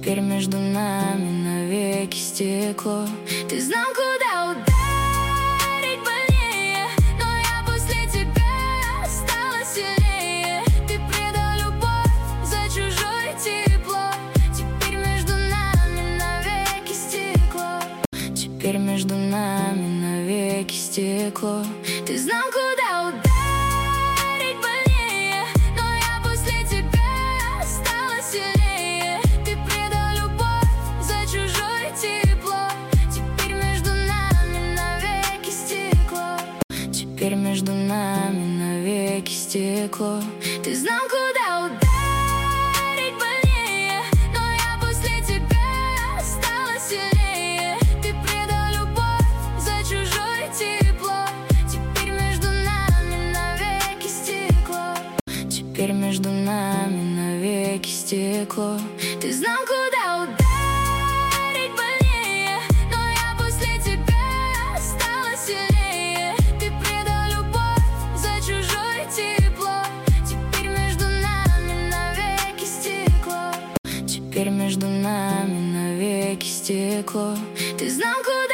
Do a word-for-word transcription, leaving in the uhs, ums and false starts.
Теперь между нами навеки стекло. Ты знал, куда ударить больнее, но я после тебя стала сильнее. Ты предал любовь за чужое тепло. Теперь между нами навеки стекло. Теперь между нами навеки стекло. Ты знал, куда ударить больнее, но я после тебя стала сильнее. Ты предал любовь за чужое тепло. Теперь между нами навеки стекло. Теперь между нами навеки стекло. Ты знал, куда ударить больнее, но я после тебя стала сильнее. Ты предал любовь за чужое тепло. Теперь между нами навеки стекло. Теперь между нами навеки стекло. Ты знал, куда ударить больнее, но я после тебя стала сильнее. Ты предал любовь за чужое тепло. Теперь между нами навеки стекло. Теперь между нами навеки стекло. Ты знал, куда